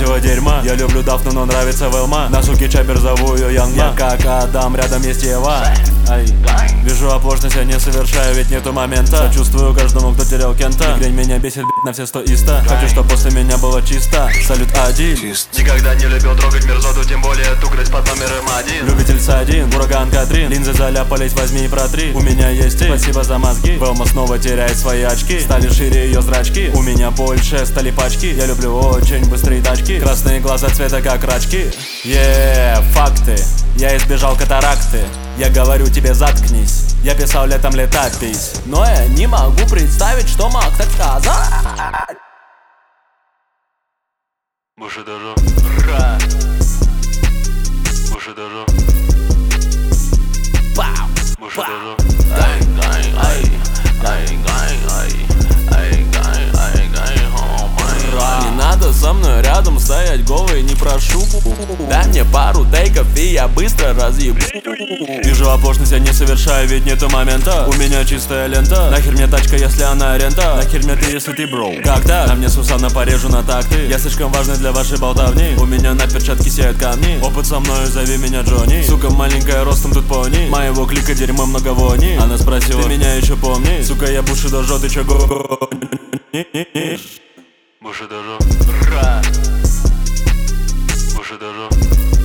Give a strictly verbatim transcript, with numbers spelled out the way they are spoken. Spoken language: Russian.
вонючего дерьма. Я люблю Дафну, но нравится Велма. На суке чапер зову ее Янга. Я как Адам, рядом есть Ева. Ай. Вижу оплошность, я не совершаю, ведь нету момента. Сочувствую каждому, кто терял Кента. Мигрень меня бесит, блять, на все сто иста. Хочу, чтоб после меня было чисто. Салют один. Никогда не любил трогать мерзоту, тем более эту грязь под номером один. Любитель Садин, ураган Катрин. Линзы заляпались, возьми и протри. У меня есть ты, спасибо за мозги. Велма снова теряет свои очки. Стали шире ее зрачки. У меня больше стали пачки. Я люблю очень быстрые тачки. Красные глаза цвета как рачки. Еее, факты. Я избежал катаракты. Я говорю тебе, заткнись. Я писал летом летопись, но я не могу представить, что мог так сказать. Выше даже. Ра. Выше даже. Бау. Выше даже. Ай, ай, ай, ай, ай, ай, ай, ай, ай, ай, о май. Не надо со мной рядом стоять голый, не прошу. Дай мне пару тейков и я быстро разъебу. Вижу оплошность, я не совершаю, ведь нету момента. У меня чистая лента. Нахер мне тачка, если она рента? Нахер мне ты, если ты бро? Когда? На мне Сусана, порежу на такты. Я слишком важный для вашей болтовни. У меня на перчатке сияют камни. Опыт со мною, зови меня Джонни. Сука маленькая, ростом тут пони. Моего клика дерьмо много вони. Она спросила, ты меня еще помни? Сука, я буши дожжу, ты чё го? Выше даже. Ра. Выше даже.